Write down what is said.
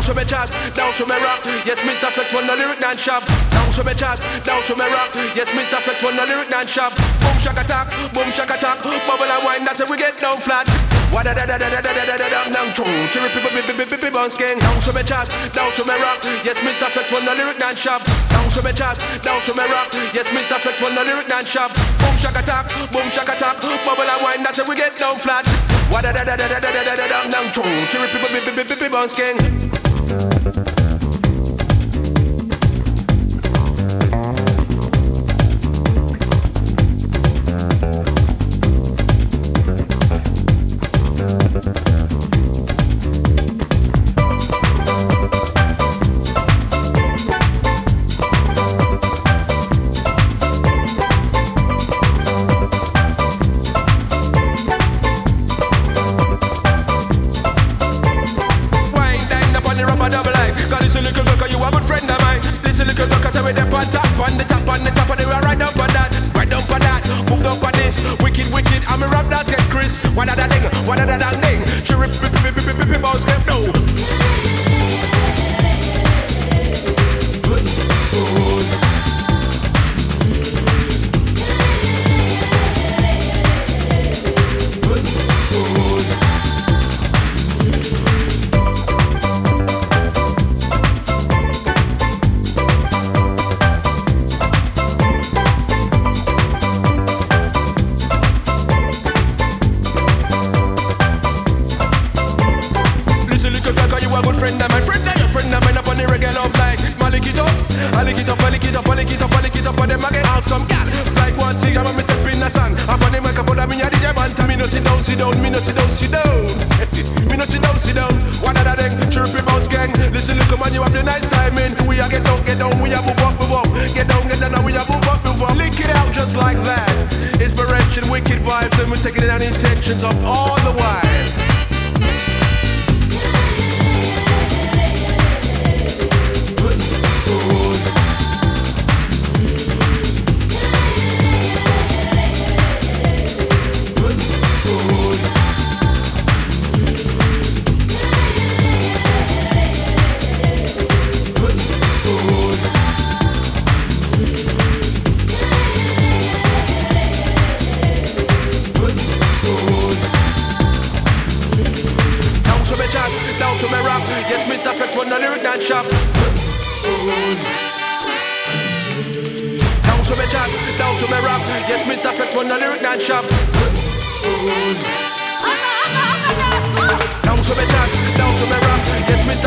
to me chat, down to me rock. Yes, Mr. Flex on the lyric dance shop. Down to me chat, down to me rock. Yes, Mr. Flex on the lyric dance shop. Boom shaka attack, bubble and wine, that's how we get down flat. Wada da da da da da da da da da down chung. Cherry people bounce gang. Down to me chat, down to me rock. Yes, Mr. Flex on the lyric dance shop. Down to me chat, down to me rock. Yes, Mr. Flex on the lyric dance shop. Boom shaka attack, bubble and wine, that's how we get down flat. Wada da da da da da da da da down chung. Cherry people bounce gang. Down to me chat, down to me rock. Yes,